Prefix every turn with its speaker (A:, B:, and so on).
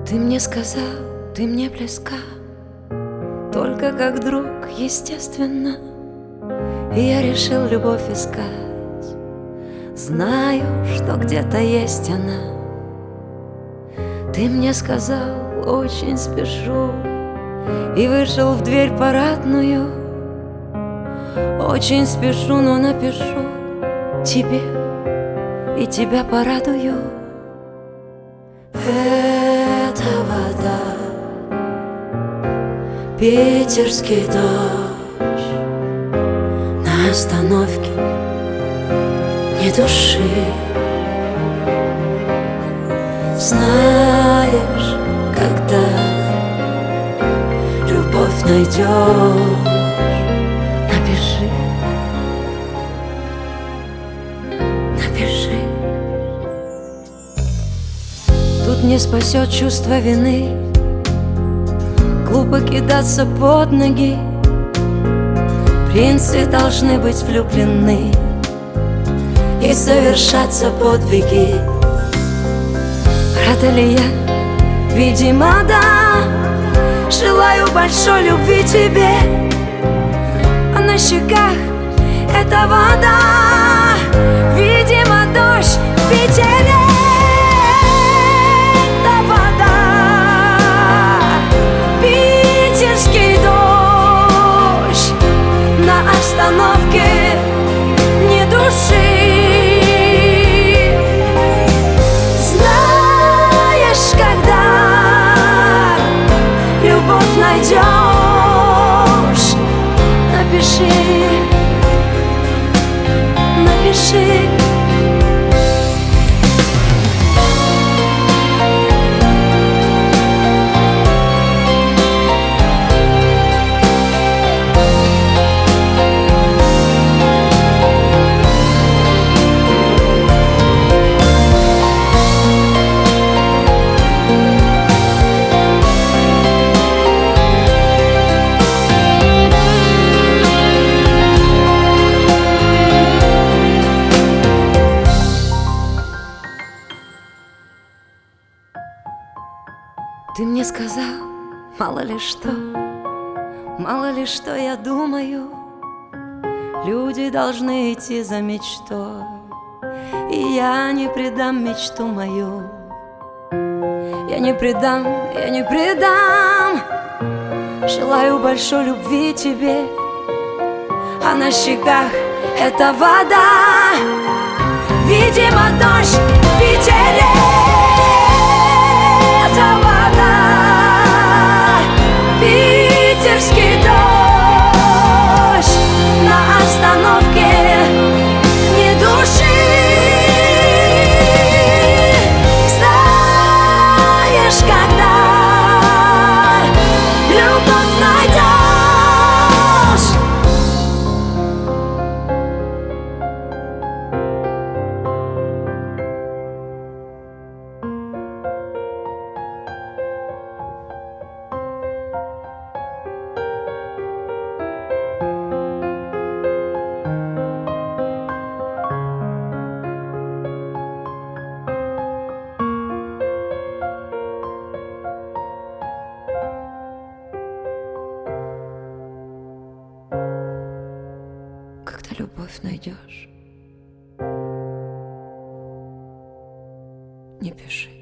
A: Ты мне сказал, ты мне близка, только как друг, естественно. И я решил любовь искать, знаю, что где-то есть она. Ты мне сказал, очень спешу, и вышел в дверь парадную. Очень спешу, но напишу тебе, и тебя порадую. Это вода, питерский дождь, на остановке ни души. Знаешь, когда любовь найдешь, напиши, напиши. Тут не спасет чувство вины, глупо кидаться под ноги. Принцы должны быть влюблены и совершаться подвиги. Рада ли я? Видимо, да. Желаю большой любви тебе, а на щеках это вода. Видимо, дождь в Питере. Это вода, питерский дождь, на остановке ни души. Найдешь, напиши, напиши. Ты мне сказал, мало ли что я думаю. Люди должны идти за мечтой, и я не предам мечту мою. Я не предам, я не предам. Желаю большой любви тебе, а на щеках это вода. Видимо, дождь в Питере. Это вода, питерский дождь, на остановке ни души. Знаешь, когда любовь найдешь. Когда любовь найдешь, не пиши.